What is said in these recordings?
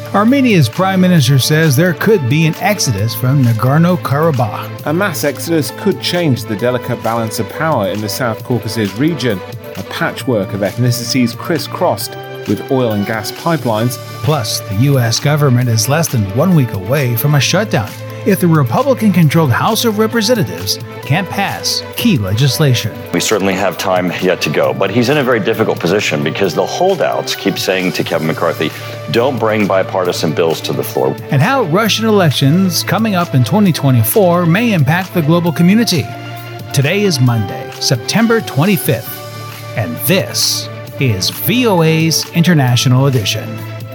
Armenia's prime minister says there could be an exodus from Nagorno-Karabakh. A mass exodus could change the delicate balance of power in the South Caucasus region, a patchwork of ethnicities crisscrossed with oil and gas pipelines. Plus, the U.S. government is less than 1 week away from a shutdown if the Republican-controlled House of Representatives can't pass key legislation. We certainly have time yet to go, but he's in a very difficult position because the holdouts keep saying to Kevin McCarthy, don't bring bipartisan bills to the floor. And how Russian elections coming up in 2024 may impact the global community. Today is Monday, September 25th, and this is VOA's International Edition.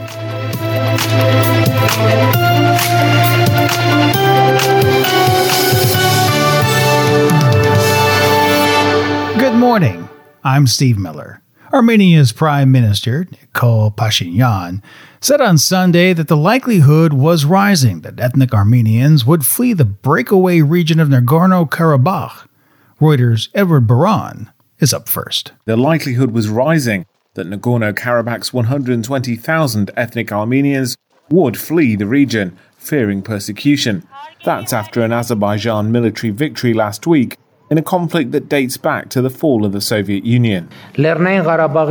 Good morning. I'm Steve Miller. Armenia's Prime Minister, Nikol Pashinyan, said on Sunday that the likelihood was rising that ethnic Armenians would flee the breakaway region of Nagorno-Karabakh. Reuters' Edward Baran is up first. The likelihood was rising that Nagorno-Karabakh's 120,000 ethnic Armenians would flee the region, fearing persecution. That's after an Azerbaijan military victory last week in a conflict that dates back to the fall of the Soviet Union. Armenians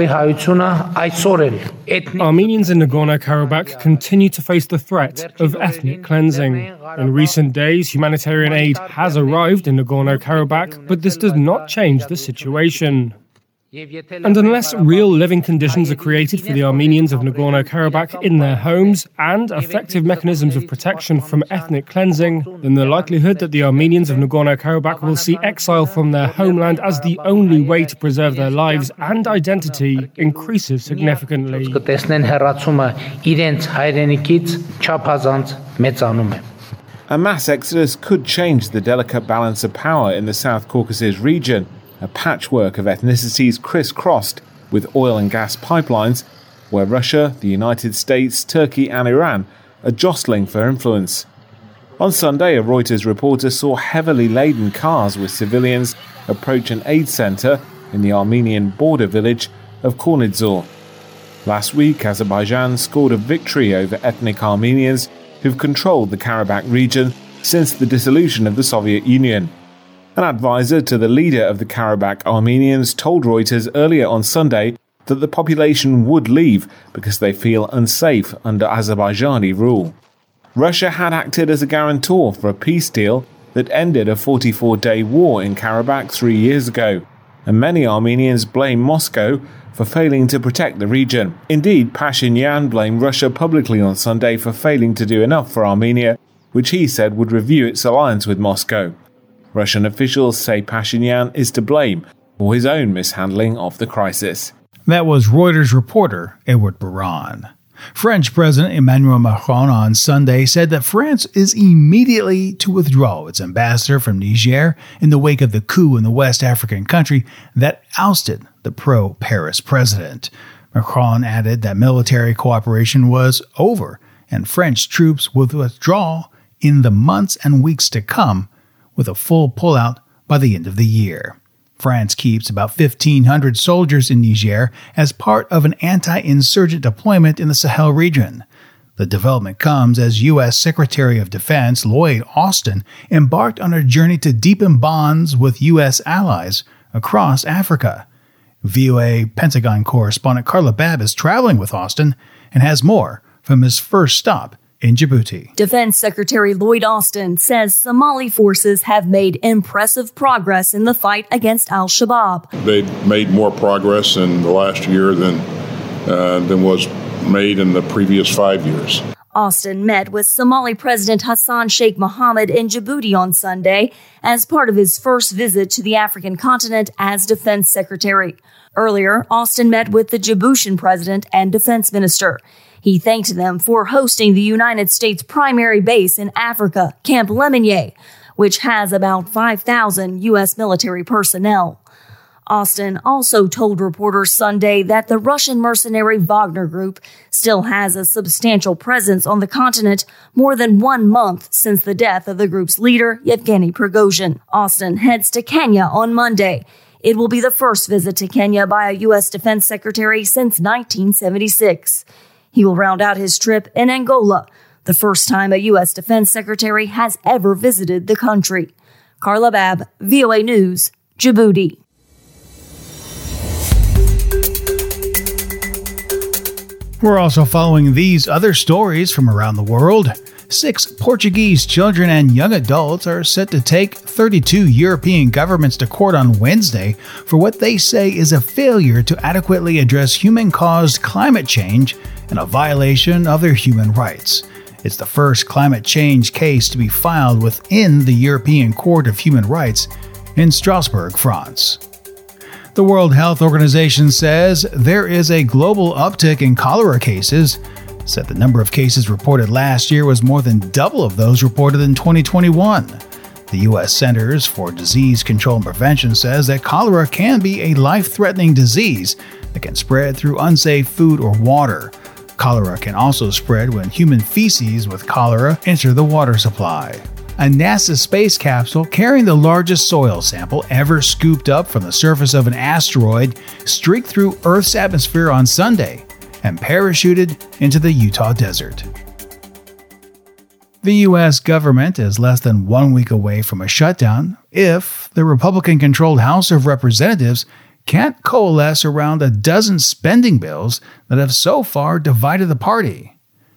in Nagorno-Karabakh continue to face the threat of ethnic cleansing. In recent days, humanitarian aid has arrived in Nagorno-Karabakh, but this does not change the situation. And unless real living conditions are created for the Armenians of Nagorno-Karabakh in their homes and effective mechanisms of protection from ethnic cleansing, then the likelihood that the Armenians of Nagorno-Karabakh will see exile from their homeland as the only way to preserve their lives and identity increases significantly. A mass exodus could change the delicate balance of power in the South Caucasus region, a patchwork of ethnicities crisscrossed with oil and gas pipelines, where Russia, the United States, Turkey and Iran are jostling for influence. On Sunday, a Reuters reporter saw heavily laden cars with civilians approach an aid centre in the Armenian border village of Kornidzor. Last week, Azerbaijan scored a victory over ethnic Armenians who've controlled the Karabakh region since the dissolution of the Soviet Union. An advisor to the leader of the Karabakh Armenians told Reuters earlier on Sunday that the population would leave because they feel unsafe under Azerbaijani rule. Russia had acted as a guarantor for a peace deal that ended a 44-day war in Karabakh 3 years ago, and many Armenians blame Moscow for failing to protect the region. Indeed, Pashinyan blamed Russia publicly on Sunday for failing to do enough for Armenia, which he said would review its alliance with Moscow. Russian officials say Pashinyan is to blame for his own mishandling of the crisis. That was Reuters reporter Edward Baran. French President Emmanuel Macron on Sunday said that France is immediately to withdraw its ambassador from Niger in the wake of the coup in the West African country that ousted the pro-Paris president. Macron added that military cooperation was over and French troops would withdraw in the months and weeks to come, with a full pullout by the end of the year. France keeps about 1,500 soldiers in Niger as part of an anti-insurgent deployment in the Sahel region. The development comes as U.S. Secretary of Defense Lloyd Austin embarked on a journey to deepen bonds with U.S. allies across Africa. VOA Pentagon correspondent Carla Babb is traveling with Austin and has more from his first stop in Djibouti. Defense Secretary Lloyd Austin says Somali forces have made impressive progress in the fight against al-Shabaab. They've made more progress in the last year than was made in the previous 5 years. Austin met with Somali President Hassan Sheikh Mohammed in Djibouti on Sunday as part of his first visit to the African continent as Defense Secretary. Earlier, Austin met with the Djiboutian President and Defense Minister. He thanked them for hosting the United States primary base in Africa, Camp Lemonnier, which has about 5,000 U.S. military personnel. Austin also told reporters Sunday that the Russian mercenary Wagner Group still has a substantial presence on the continent more than 1 month since the death of the group's leader, Yevgeny Prigozhin. Austin heads to Kenya on Monday. It will be the first visit to Kenya by a U.S. Defense Secretary since 1976. He will round out his trip in Angola, the first time a U.S. Defense Secretary has ever visited the country. Carla Babb, VOA News, Djibouti. We're also following these other stories from around the world. 6 Portuguese children and young adults are set to take 32 European governments to court on Wednesday for what they say is a failure to adequately address human-caused climate change and a violation of their human rights. It's the first climate change case to be filed within the European Court of Human Rights in Strasbourg, France. The World Health Organization says there is a global uptick in cholera cases, said the number of cases reported last year was more than double of those reported in 2021. The U.S. Centers for Disease Control and Prevention says that cholera can be a life-threatening disease that can spread through unsafe food or water. Cholera can also spread when human feces with cholera enter the water supply. A NASA space capsule carrying the largest soil sample ever scooped up from the surface of an asteroid streaked through Earth's atmosphere on Sunday and parachuted into the Utah desert. The U.S. government is less than 1 week away from a shutdown if the Republican-controlled House of Representatives can't coalesce around a dozen spending bills that have so far divided the party.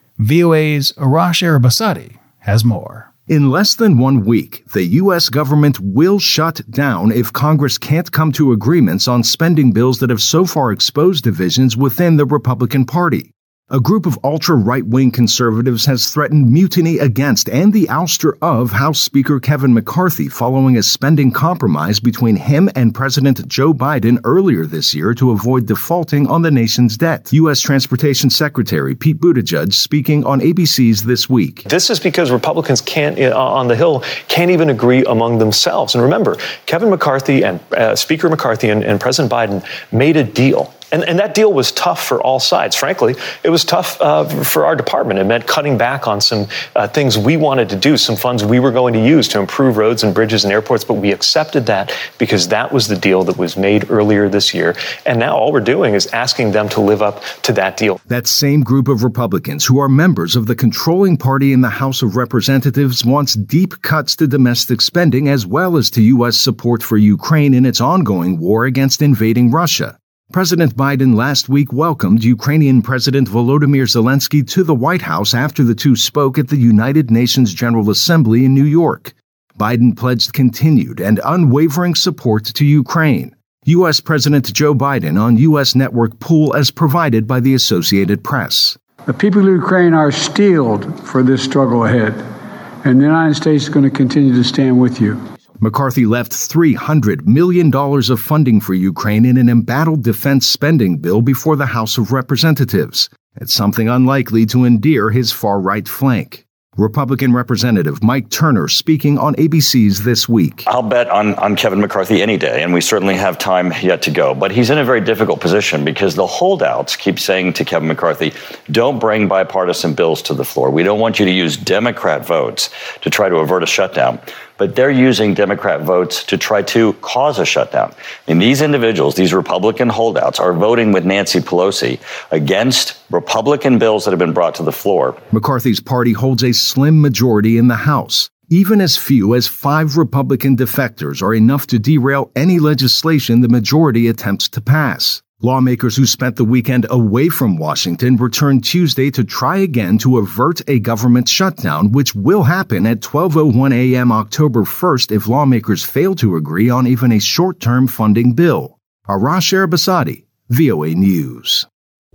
VOA's Arash Arabasadi has more. In less than 1 week, the U.S. government will shut down if Congress can't come to agreements on spending bills that have so far exposed divisions within the Republican Party. A group of ultra-right-wing conservatives has threatened mutiny against and the ouster of House Speaker Kevin McCarthy following a spending compromise between him and President Joe Biden earlier this year to avoid defaulting on the nation's debt. U.S. Transportation Secretary Pete Buttigieg speaking on ABC's This Week. This is because Republicans on the Hill can't even agree among themselves. And remember, Kevin McCarthy and Speaker McCarthy and President Biden made a deal. And that deal was tough for all sides. Frankly, it was tough for our department. It meant cutting back on some things we wanted to do, some funds we were going to use to improve roads and bridges and airports. But we accepted that because that was the deal that was made earlier this year. And now all we're doing is asking them to live up to that deal. That same group of Republicans who are members of the controlling party in the House of Representatives wants deep cuts to domestic spending as well as to U.S. support for Ukraine in its ongoing war against invading Russia. President Biden last week welcomed Ukrainian President Volodymyr Zelensky to the White House after the two spoke at the United Nations General Assembly in New York. Biden pledged continued and unwavering support to Ukraine. U.S. President Joe Biden on U.S. network Pool as provided by the Associated Press. The people of Ukraine are steeled for this struggle ahead, and the United States is going to continue to stand with you. McCarthy left $300 million of funding for Ukraine in an embattled defense spending bill before the House of Representatives. It's something unlikely to endear his far-right flank. Republican Representative Mike Turner speaking on ABC's This Week. I'll bet on Kevin McCarthy any day, and we certainly have time yet to go. But he's in a very difficult position because the holdouts keep saying to Kevin McCarthy, don't bring bipartisan bills to the floor. We don't want you to use Democrat votes to try to avert a shutdown. But they're using Democrat votes to try to cause a shutdown. And these individuals, these Republican holdouts, are voting with Nancy Pelosi against Republican bills that have been brought to the floor. McCarthy's party holds a slim majority in the House. Even as few as 5 Republican defectors are enough to derail any legislation the majority attempts to pass. Lawmakers who spent the weekend away from Washington returned Tuesday to try again to avert a government shutdown, which will happen at 12:01 a.m. October 1st if lawmakers fail to agree on even a short-term funding bill. Arash Arabasadi, VOA News.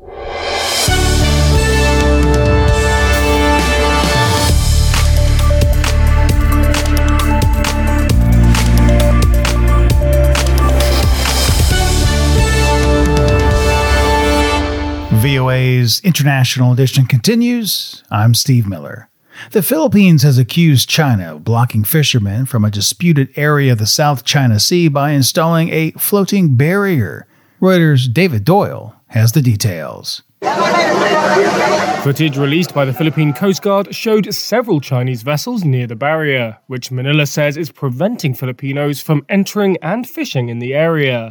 VOA's International Edition continues. I'm Steve Miller. The Philippines has accused China of blocking fishermen from a disputed area of the South China Sea by installing a floating barrier. Reuters' David Doyle has the details. Footage released by the Philippine Coast Guard showed several Chinese vessels near the barrier, which Manila says is preventing Filipinos from entering and fishing in the area.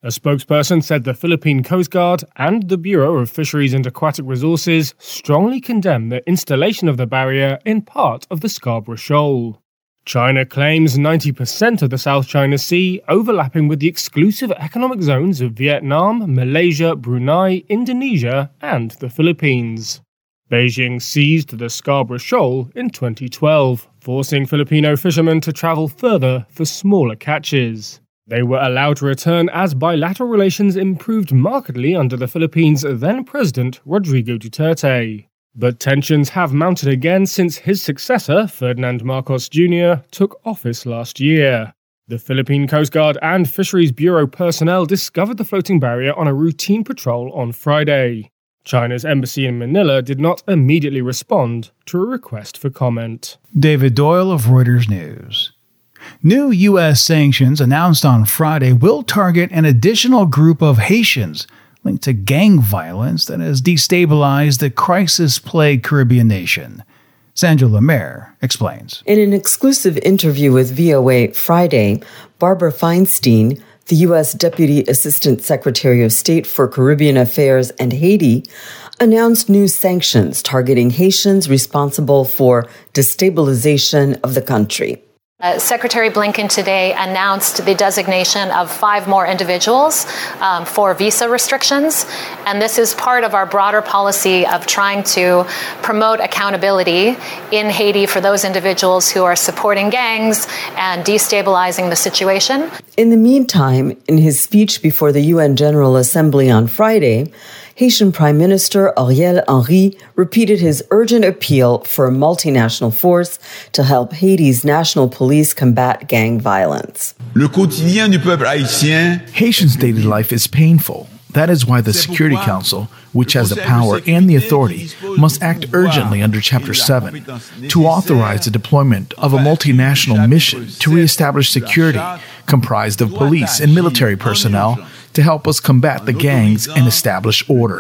A spokesperson said the Philippine Coast Guard and the Bureau of Fisheries and Aquatic Resources strongly condemn the installation of the barrier in part of the Scarborough Shoal. China claims 90% of the South China Sea, overlapping with the exclusive economic zones of Vietnam, Malaysia, Brunei, Indonesia, and the Philippines. Beijing seized the Scarborough Shoal in 2012, forcing Filipino fishermen to travel further for smaller catches. They were allowed to return as bilateral relations improved markedly under the Philippines' then-president Rodrigo Duterte. But tensions have mounted again since his successor, Ferdinand Marcos Jr., took office last year. The Philippine Coast Guard and Fisheries Bureau personnel discovered the floating barrier on a routine patrol on Friday. China's embassy in Manila did not immediately respond to a request for comment. David Doyle of Reuters News. New U.S. sanctions announced on Friday will target an additional group of Haitians linked to gang violence that has destabilized the crisis-plagued Caribbean nation. Sandra Lemaire explains. In an exclusive interview with VOA Friday, Barbara Feinstein, the U.S. Deputy Assistant Secretary of State for Caribbean Affairs and Haiti, announced new sanctions targeting Haitians responsible for destabilization of the country. Secretary Blinken today announced the designation of 5 more individuals for visa restrictions, and this is part of our broader policy of trying to promote accountability in Haiti for those individuals who are supporting gangs and destabilizing the situation. In the meantime, in his speech before the UN General Assembly on Friday, Haitian Prime Minister Ariel Henry repeated his urgent appeal for a multinational force to help Haiti's national police combat gang violence. Le quotidien du peuple haïtien. Haitians' daily life is painful. That is why the Security Council, which has the power and the authority, must act urgently under Chapter 7 to authorize the deployment of a multinational mission to reestablish security comprised of police and military personnel to help us combat the gangs and establish order.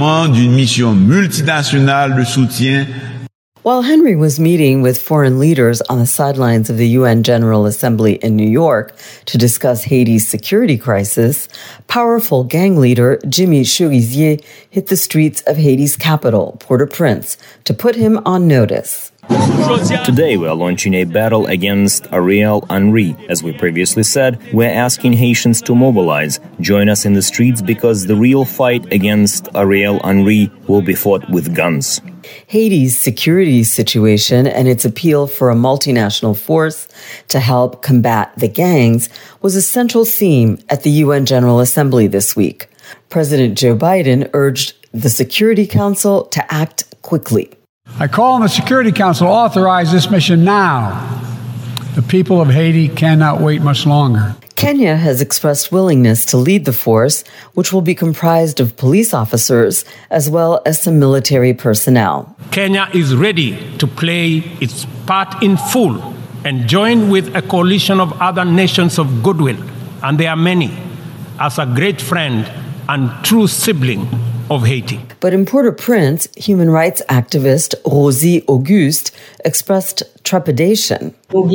While Henry was meeting with foreign leaders on the sidelines of the UN General Assembly in New York to discuss Haiti's security crisis, powerful gang leader Jimmy Cherizier hit the streets of Haiti's capital, Port-au-Prince, to put him on notice. Today we are launching a battle against Ariel Henry. As we previously said, we're asking Haitians to mobilize, join us in the streets because the real fight against Ariel Henry will be fought with guns. Haiti's security situation and its appeal for a multinational force to help combat the gangs was a central theme at the UN General Assembly this week. President Joe Biden urged the Security Council to act quickly. I call on the Security Council to authorize this mission now. The people of Haiti cannot wait much longer. Kenya has expressed willingness to lead the force, which will be comprised of police officers as well as some military personnel. Kenya is ready to play its part in full and join with a coalition of other nations of goodwill, and there are many, as a great friend and true sibling of Haiti. But in Port-au-Prince, human rights activist Rosie Auguste expressed trepidation.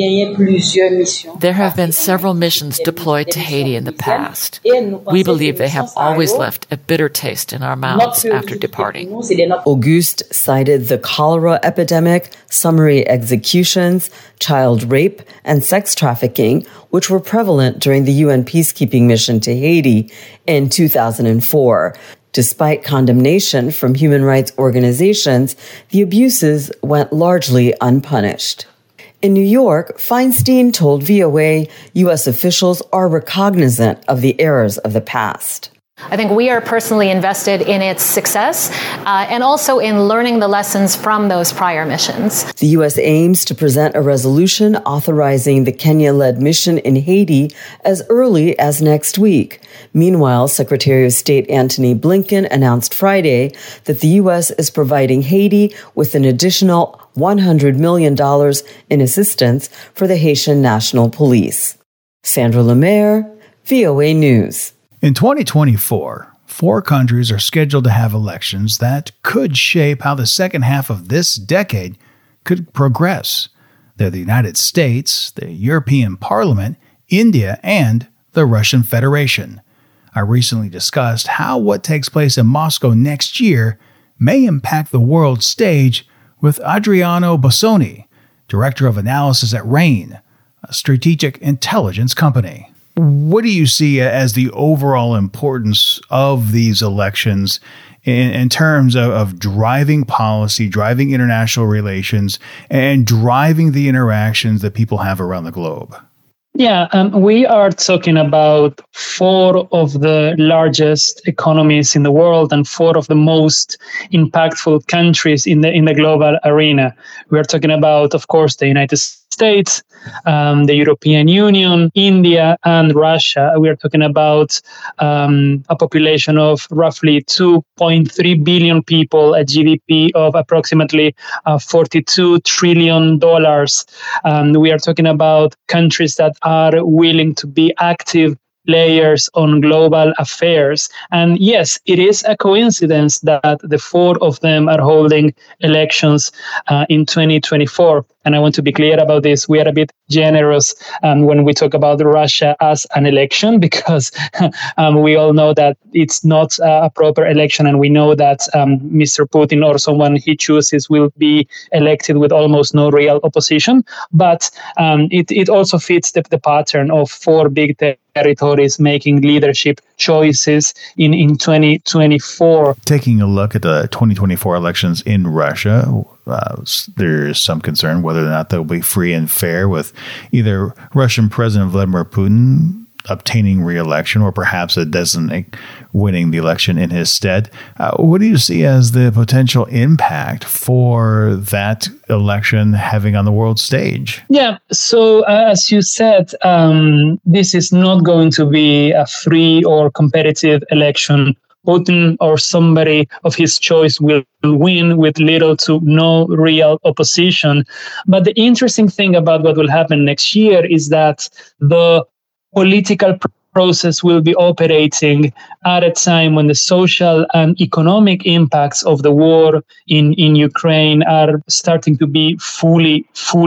There have been several missions deployed to Haiti in the past. We believe they have always left a bitter taste in our mouths after departing. Auguste cited the cholera epidemic, summary executions, child rape, and sex trafficking, which were prevalent during the UN peacekeeping mission to Haiti in 2004. Despite condemnation from human rights organizations, the abuses went largely unpunished. In New York, Feinstein told VOA U.S. officials are recognizant of the errors of the past. I think we are personally invested in its success and also in learning the lessons from those prior missions. The U.S. aims to present a resolution authorizing the Kenya-led mission in Haiti as early as next week. Meanwhile, Secretary of State Antony Blinken announced Friday that the U.S. is providing Haiti with an additional $100 million in assistance for the Haitian National Police. Sandra Lemaire, VOA News. In 2024, 4 countries are scheduled to have elections that could shape how the second half of this decade could progress. They're the United States, the European Parliament, India, and the Russian Federation. I recently discussed how what takes place in Moscow next year may impact the world stage with Adriano Bossoni, Director of Analysis at RAIN, a strategic intelligence company. What do you see as the overall importance of these elections in terms of driving policy, driving international relations, and driving the interactions that people have around the globe? Yeah, we are talking about 4 of the largest economies in the world and 4 of the most impactful countries in the global arena. We are talking about, of course, the United States, the European Union, India, and Russia. We are talking about a population of roughly 2.3 billion people, a GDP of approximately $42 trillion. We are talking about countries that are willing to be active players on global affairs. And yes, it is a coincidence that the 4 of them are holding elections in 2024. And I want to be clear about this. We are a bit generous when we talk about Russia as an election, because we all know that it's not a proper election. And we know that Mr. Putin or someone he chooses will be elected with almost no real opposition. But it also fits the pattern of 4 big territories making leadership choices in 2024. Taking a look at the 2024 elections in Russia, there's some concern whether or not they'll be free and fair, with either Russian President Vladimir Putin obtaining re-election or perhaps a designate winning the election in his stead. What do you see as the potential impact for that election having on the world stage? Yeah, so as you said, this is not going to be a free or competitive election. Putin or somebody of his choice will win with little to no real opposition. But the interesting thing about what will happen next year is that the political process will be operating at a time when the social and economic impacts of the war in Ukraine are starting to be fully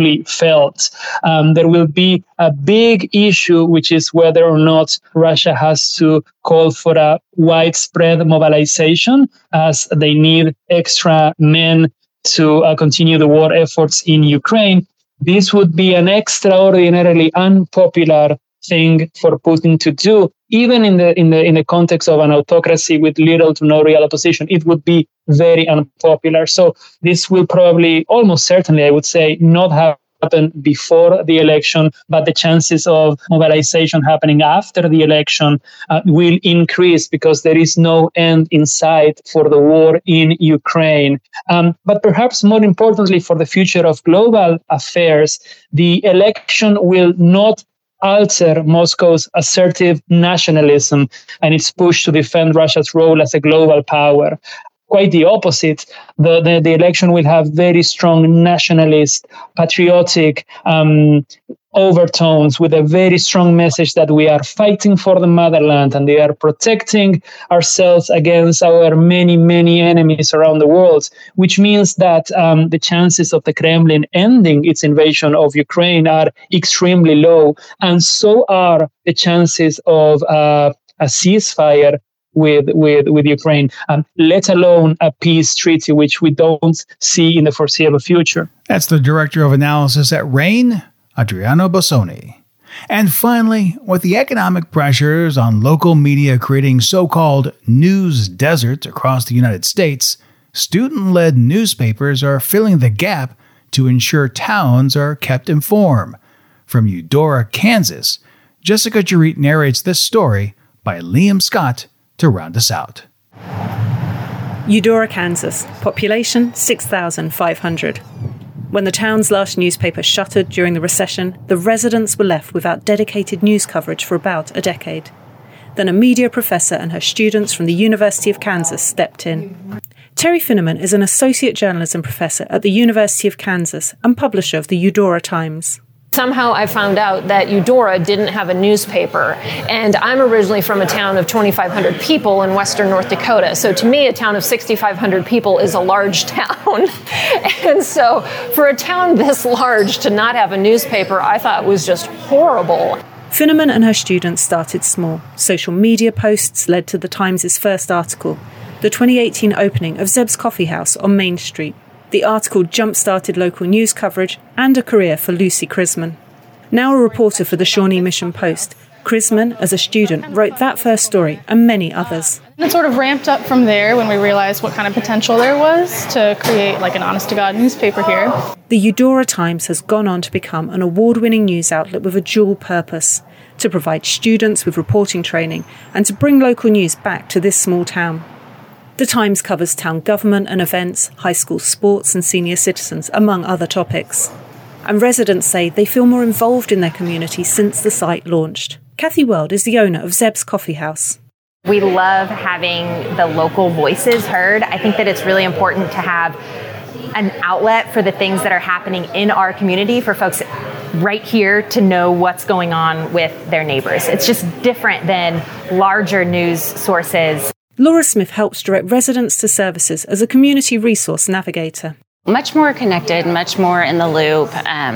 felt. There will be a big issue, which is whether or not Russia has to call for a widespread mobilization, as they need extra men to continue the war efforts in Ukraine. This would be an extraordinarily unpopular thing for Putin to do, even in the context of an autocracy with little to no real opposition. It would be very unpopular. So this will probably, almost certainly, I would say, not happen before the election, but the chances of mobilization happening after the election will increase, because there is no end in sight for the war in Ukraine. But perhaps more importantly, for the future of global affairs, the election will not alter Moscow's assertive nationalism and its push to defend Russia's role as a global power. Quite the opposite. The election will have very strong nationalist, patriotic overtones, with a very strong message that we are fighting for the motherland and they are protecting ourselves against our many, many enemies around the world, which means that the chances of the Kremlin ending its invasion of Ukraine are extremely low. And so are the chances of a ceasefire with Ukraine, let alone a peace treaty, which we don't see in the foreseeable future. That's the Director of Analysis at RAIN, Adriano Bossoni. And finally, with the economic pressures on local media creating so-called news deserts across the United States, student-led newspapers are filling the gap to ensure towns are kept informed. From Eudora, Kansas, Jessica Jarrett narrates this story by Liam Scott to round us out. Eudora, Kansas, population 6,500. When the town's last newspaper shuttered during the recession, the residents were left without dedicated news coverage for about a decade. Then a media professor and her students from the University of Kansas stepped in. Terry Finneman is an associate journalism professor at the University of Kansas and publisher of the Eudora Times. Somehow I found out that Eudora didn't have a newspaper, and I'm originally from a town of 2,500 people in western North Dakota. So to me, a town of 6,500 people is a large town. And so for a town this large to not have a newspaper, I thought was just horrible. Finneman and her students started small. Social media posts led to the Times' first article, the 2018 opening of Zeb's Coffee House on Main Street. The article jump-started local news coverage and a career for Lucy Crisman. Now a reporter for the Shawnee Mission Post, Crisman, as a student, wrote that first story and many others. It sort of ramped up from there when we realized what kind of potential there was to create like an honest-to-God newspaper here. The Eudora Times has gone on to become an award-winning news outlet with a dual purpose: to provide students with reporting training and to bring local news back to this small town. The Times covers town government and events, high school sports and senior citizens, among other topics. And residents say they feel more involved in their community since the site launched. Kathy Weld is the owner of Zeb's Coffee House. We love having the local voices heard. I think that it's really important to have an outlet for the things that are happening in our community for folks right here to know what's going on with their neighbors. It's just different than larger news sources. Laura Smith helps direct residents to services as a community resource navigator. Much more connected, much more in the loop.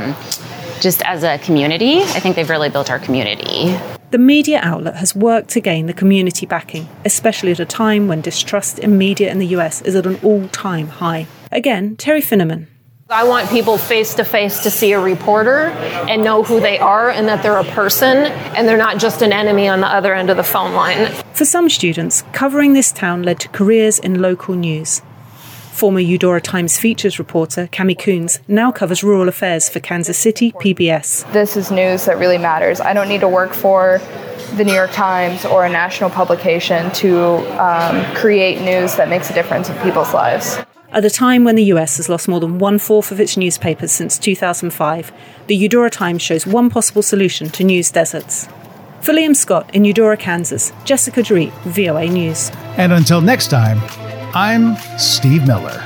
Just as a community, I think they've really built our community. The media outlet has worked to gain the community backing, especially at a time when distrust in media in the US is at an all-time high. Again, Terry Finneman. I want people face-to-face to see a reporter and know who they are and that they're a person and they're not just an enemy on the other end of the phone line. For some students, covering this town led to careers in local news. Former Eudora Times features reporter Cami Coons now covers rural affairs for Kansas City PBS. This is news that really matters. I don't need to work for the New York Times or a national publication to create news that makes a difference in people's lives. At a time when the US has lost more than 1/4 of its newspapers since 2005, the Eudora Times shows one possible solution to news deserts. For Liam Scott in Eudora, Kansas, Jessica Dreet, VOA News. And until next time, I'm Steve Miller.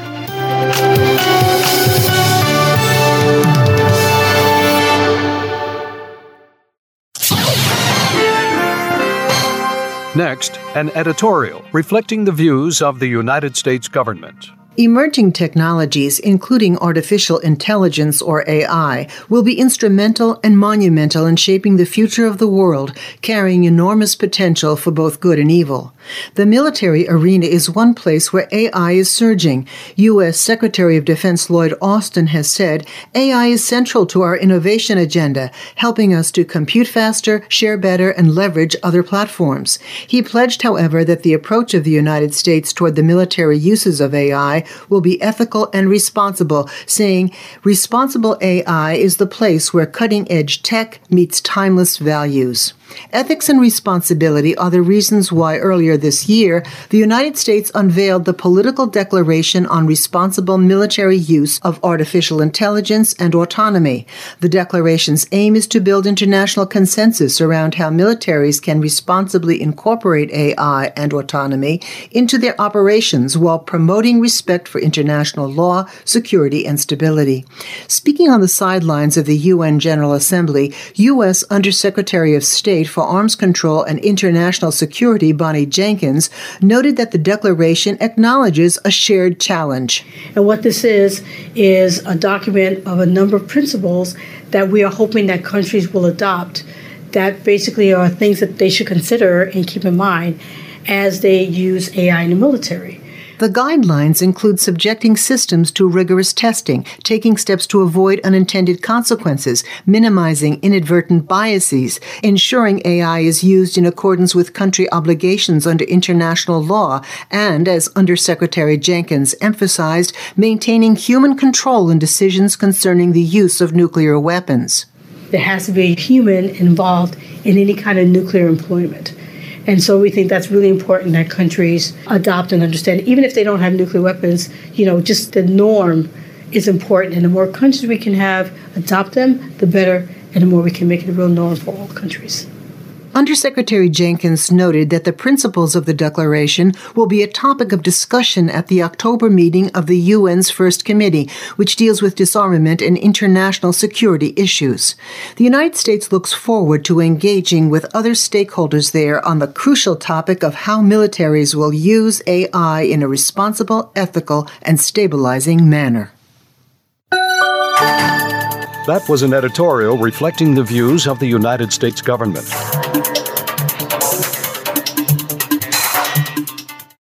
Next, an editorial reflecting the views of the United States government. Emerging technologies, including artificial intelligence or AI, will be instrumental and monumental in shaping the future of the world, carrying enormous potential for both good and evil. The military arena is one place where AI is surging. U.S. Secretary of Defense Lloyd Austin has said AI is central to our innovation agenda, helping us to compute faster, share better, and leverage other platforms. He pledged, however, that the approach of the United States toward the military uses of AI will be ethical and responsible, saying, "Responsible AI is the place where cutting-edge tech meets timeless values." Ethics and responsibility are the reasons why earlier this year, the United States unveiled the Political Declaration on Responsible Military Use of Artificial Intelligence and Autonomy. The declaration's aim is to build international consensus around how militaries can responsibly incorporate AI and autonomy into their operations while promoting respect for international law, security, and stability. Speaking on the sidelines of the UN General Assembly, U.S. Undersecretary of State for Arms Control and International Security, Bonnie Jenkins, noted that the declaration acknowledges a shared challenge. And what this is a document of a number of principles that we are hoping that countries will adopt that basically are things that they should consider and keep in mind as they use AI in the military. The guidelines include subjecting systems to rigorous testing, taking steps to avoid unintended consequences, minimizing inadvertent biases, ensuring AI is used in accordance with country obligations under international law, and, as Undersecretary Jenkins emphasized, maintaining human control in decisions concerning the use of nuclear weapons. There has to be a human involved in any kind of nuclear employment. And so we think that's really important that countries adopt and understand. Even if they don't have nuclear weapons, just the norm is important. And the more countries we can have adopt them, the better, and the more we can make it a real norm for all countries. Undersecretary Jenkins noted that the principles of the declaration will be a topic of discussion at the October meeting of the UN's First Committee, which deals with disarmament and international security issues. The United States looks forward to engaging with other stakeholders there on the crucial topic of how militaries will use AI in a responsible, ethical, and stabilizing manner. That was an editorial reflecting the views of the United States government.